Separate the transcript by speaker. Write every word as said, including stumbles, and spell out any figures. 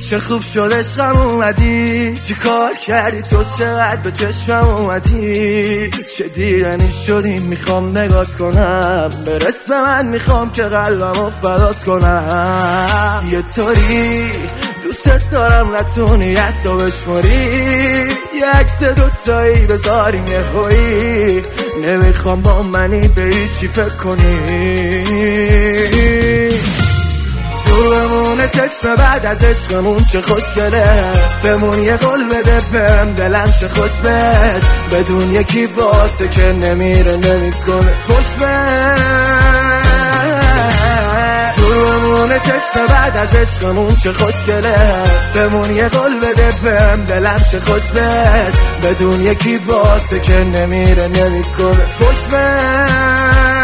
Speaker 1: چه خوب شد عشقم اومدی، چی کار کردی تو چقدر به چشمم اومدی، چه دیدنی شدی میخوام نگات کنم، برس به من میخوام که قلبمو فدات کنم. یه طوری دوست دارم نتونی حتی بشماری، یه عکس دوتایی بذاریم یه هایی، نمیخوام با منی به هیچی فکر کنی. دور بمونه چشم بعد از عشقمون چه خوشگله، بمون یه قول بده بهم دلم چه خوش بهت، بدون یکی باته که نمیره نمیکنه پشت بهت. دور بمونه چشم بعد از عشقمون چه خوشگله، بمون یه قول بده بهم دلم چه خوش بهت، بدون یکی باته که نمیره نمیکنه پشت بهت.